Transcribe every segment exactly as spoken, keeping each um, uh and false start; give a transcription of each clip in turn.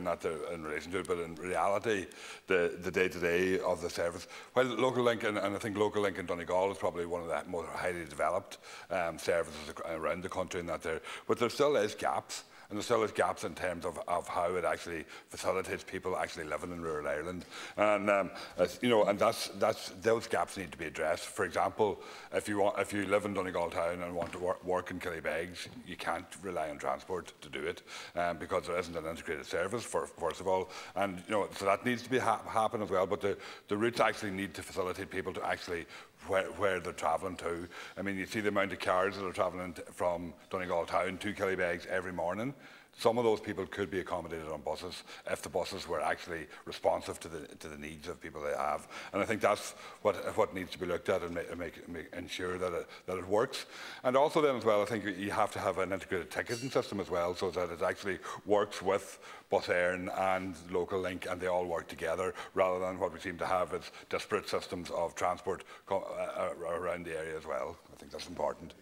not in relation to it, but in reality, the, the day-to-day of the service. While Local Link, and, and I think Local Link in Donegal is probably one of the more highly developed um, services around the country in that there, but there still is gaps. And there still is gaps in terms of, of how it actually facilitates people actually living in rural Ireland, and um, as, you know, and that's that's those gaps need to be addressed. For example, if you want, if you live in Donegal town and want to work, work in Killybegs, you can't rely on transport to do it um, because there isn't an integrated service. For, first of all, and you know, so that needs to be ha happen as well. But the the routes actually need to facilitate people to actually Where, where they're travelling to. I mean, you see the amount of cars that are travelling from Donegal town to Killybegs every morning. Some of those people could be accommodated on buses if the buses were actually responsive to the to the needs of people they have. And I think that's what what needs to be looked at and make, make, make ensure that it that it works. And also then as well, I think you have to have an integrated ticketing system as well, so that it actually works with Bus Éireann and Local Link, and they all work together, rather than what we seem to have is disparate systems of transport around the area as well. I think that's important.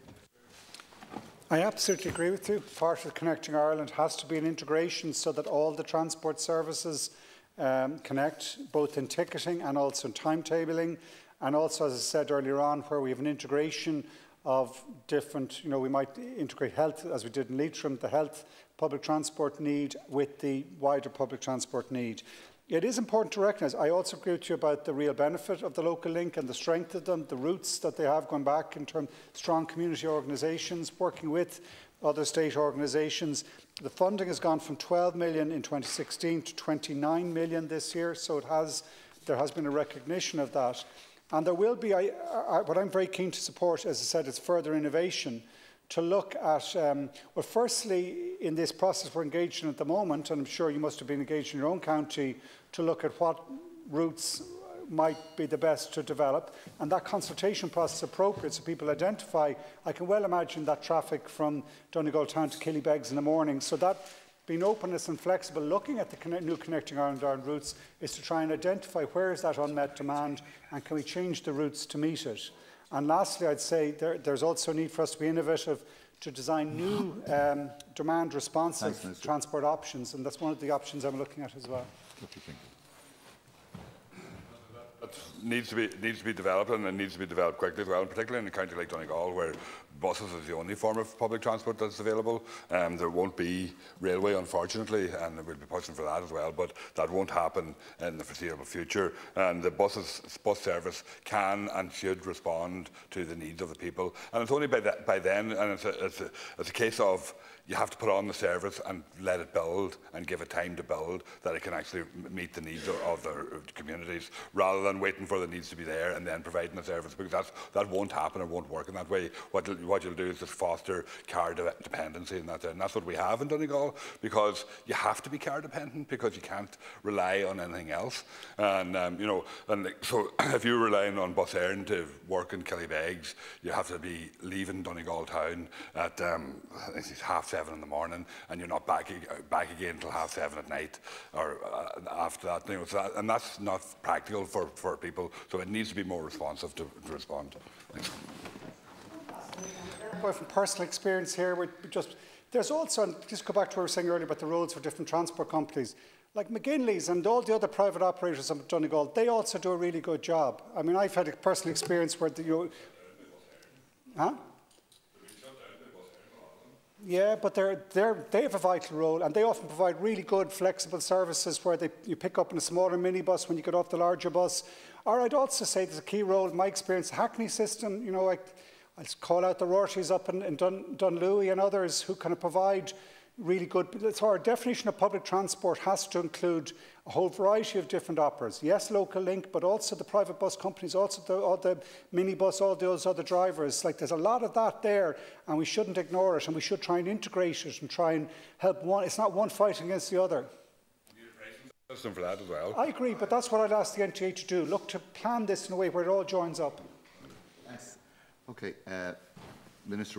I absolutely agree with you. Part of Connecting Ireland has to be an integration so that all the transport services um, connect, both in ticketing and also in timetabling, and also, as I said earlier on, where we have an integration of different, you know, we might integrate health, as we did in Leitrim, the health public transport need with the wider public transport need. It is important to recognise, I also agree with you about the real benefit of the Local Link and the strength of them, the roots that they have gone back in terms of strong community organisations, working with other state organisations. The funding has gone from twelve million in twenty sixteen to twenty-nine million this year, so it has, there has been a recognition of that. And there will be, I, I, what I'm very keen to support, as I said, is further innovation, to look at, um, well, firstly, in this process we're engaged in at the moment, and I'm sure you must have been engaged in your own county, to look at what routes might be the best to develop, and that consultation process is appropriate so people identify. I can well imagine that traffic from Donegal town to Killybegs in the morning, so that being openness and flexible, looking at the connect, new Connecting Ireland Ireland routes, is to try and identify where is that unmet demand and can we change the routes to meet it. And lastly, I'd say there, there's also a need for us to be innovative, to design new um, demand responsive Thanks, transport options, and that's one of the options I'm looking at as well. What do you think? It needs to be needs to be developed, and it needs to be developed quickly as well, and particularly in a county like Donegal, where buses is the only form of public transport that's available. Um, there won't be railway, unfortunately, and we'll be pushing for that as well, but that won't happen in the foreseeable future. And the buses, bus service can and should respond to the needs of the people, and it's only by, the, by then, and it's a, it's, a, it's a case of you have to put on the service and let it build and give it time to build, that it can actually meet the needs of, of the communities, rather than waiting for the needs to be there and then providing the service, because that's, that won't happen, it won't work in that way. What you'll, what you'll do is just foster car de dependency, and that's, and that's what we have in Donegal, because you have to be car dependent, because you can't rely on anything else. And um, you know, and so if you're relying on Bus Éireann to work in Killybegs, you have to be leaving Donegal town at um, it's half seven in the morning, and you're not back back again until half seven at night, or uh, after that. You know, so that, and that's not practical for for people. So it needs to be more responsive to, to respond. Thanks. Well, from personal experience here, we just there's also, and just go back to what we were saying earlier about the roads for different transport companies, like McGinley's and all the other private operators of Donegal. They also do a really good job. I mean, I've had a personal experience where the, you, huh? Yeah, but they're, they're, they have a vital role, and they often provide really good flexible services where they, you pick up in a smaller minibus when you get off the larger bus. Or I'd also say there's a key role in my experience, the Hackney system, you know, like, I'll call out the Rortys up in, in Dun, Dunlewy and others who kind of provide really good. So our definition of public transport has to include a whole variety of different operators. Yes, Local Link, but also the private bus companies, also the, all the minibus, all those other drivers. Like, there's a lot of that there, and we shouldn't ignore it, and we should try and integrate it and try and help one. It's not one fighting against the other. System for that as well. I agree, but that's what I'd ask the N T A to do. Look to plan this in a way where it all joins up. Yes. Okay, uh, Minister.